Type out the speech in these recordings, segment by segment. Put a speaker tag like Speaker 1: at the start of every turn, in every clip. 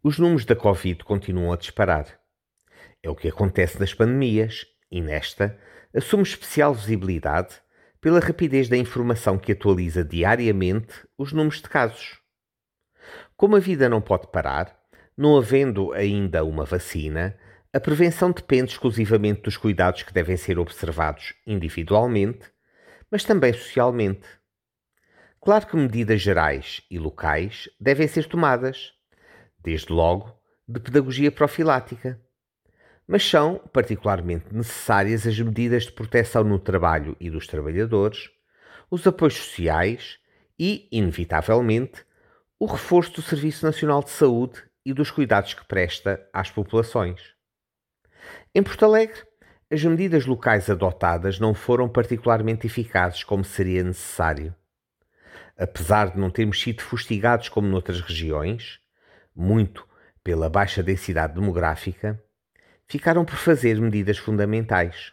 Speaker 1: Os números da Covid continuam a disparar. É o que acontece nas pandemias e nesta assume especial visibilidade pela rapidez da informação que atualiza diariamente os números de casos. Como a vida não pode parar, não havendo ainda uma vacina, a prevenção depende exclusivamente dos cuidados que devem ser observados individualmente, mas também socialmente. Claro que medidas gerais e locais devem ser tomadas, desde logo de pedagogia profilática, mas são particularmente necessárias as medidas de proteção no trabalho e dos trabalhadores, os apoios sociais e, inevitavelmente, o reforço do Serviço Nacional de Saúde e dos cuidados que presta às populações. Em Porto Alegre, as medidas locais adotadas não foram particularmente eficazes como seria necessário. Apesar de não termos sido fustigados como noutras regiões, muito pela baixa densidade demográfica, ficaram por fazer medidas fundamentais.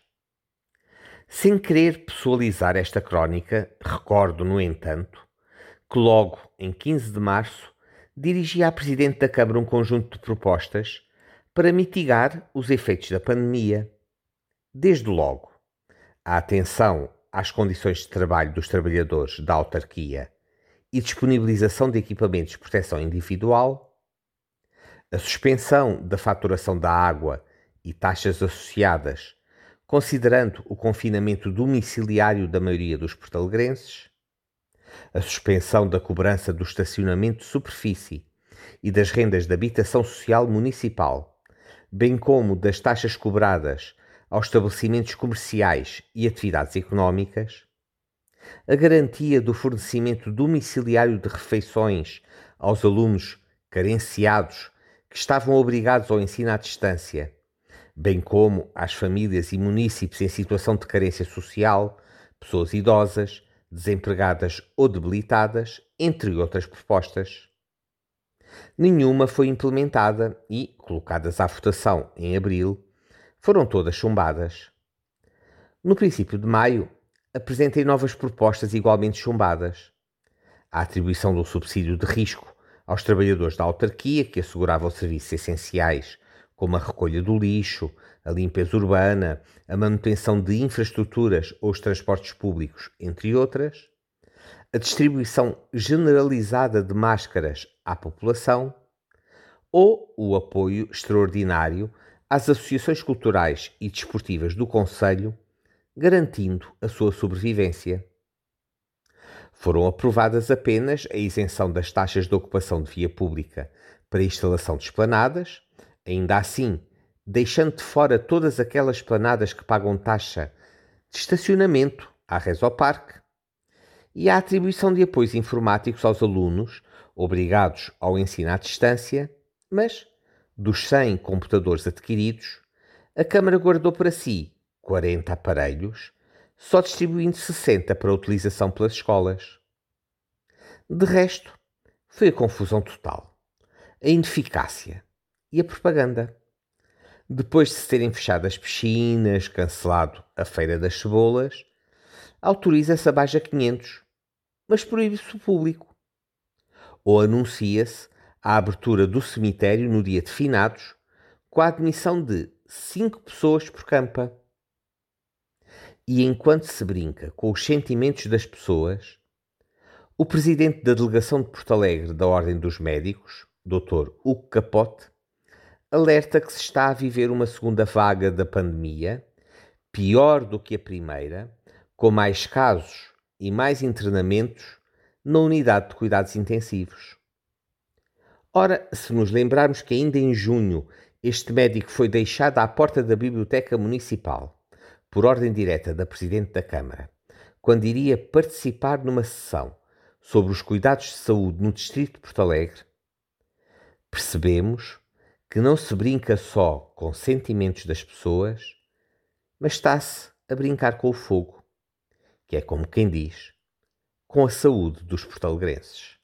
Speaker 1: Sem querer pessoalizar esta crónica, recordo, no entanto, que logo em 15 de março dirigi à Presidente da Câmara um conjunto de propostas para mitigar os efeitos da pandemia. Desde logo, a atenção às condições de trabalho dos trabalhadores da autarquia e disponibilização de equipamentos de proteção individual, a suspensão da faturação da água e taxas associadas, considerando o confinamento domiciliário da maioria dos portalegrenses, a suspensão da cobrança do estacionamento de superfície e das rendas de habitação social municipal, bem como das taxas cobradas aos estabelecimentos comerciais e atividades económicas, a garantia do fornecimento domiciliário de refeições aos alunos carenciados que estavam obrigados ao ensino à distância, bem como às famílias e munícipes em situação de carência social, pessoas idosas, desempregadas ou debilitadas, entre outras propostas. Nenhuma foi implementada e, colocadas à votação em abril, foram todas chumbadas. No princípio de maio, apresentei novas propostas igualmente chumbadas. A atribuição do subsídio de risco aos trabalhadores da autarquia que asseguravam serviços essenciais, como a recolha do lixo, a limpeza urbana, a manutenção de infraestruturas ou os transportes públicos, entre outras, a distribuição generalizada de máscaras à população ou o apoio extraordinário às associações culturais e desportivas do concelho, garantindo a sua sobrevivência. Foram aprovadas apenas a isenção das taxas de ocupação de via pública para a instalação de esplanadas, ainda assim deixando de fora todas aquelas esplanadas que pagam taxa de estacionamento à Resoparque, e a atribuição de apoios informáticos aos alunos obrigados ao ensino à distância, mas, dos 100 computadores adquiridos, a Câmara guardou para si 40 aparelhos, só distribuindo 60 para utilização pelas escolas. De resto, foi a confusão total, a ineficácia e a propaganda. Depois de se terem fechado as piscinas, cancelado a Feira das Cebolas, autoriza-se a Baja 500, mas proíbe-se o público. Ou anuncia-se a abertura do cemitério no dia de finados, com a admissão de 5 pessoas por campa. E enquanto se brinca com os sentimentos das pessoas, o presidente da delegação de Porto Alegre da Ordem dos Médicos, Dr. Hugo Capote, alerta que se está a viver uma segunda vaga da pandemia, pior do que a primeira, com mais casos e mais internamentos na unidade de cuidados intensivos. Ora, se nos lembrarmos que ainda em junho este médico foi deixado à porta da Biblioteca Municipal, por ordem direta da Presidente da Câmara, quando iria participar numa sessão sobre os cuidados de saúde no Distrito de Porto Alegre, percebemos que não se brinca só com sentimentos das pessoas, mas está-se a brincar com o fogo, que é como quem diz, com a saúde dos portalegrenses.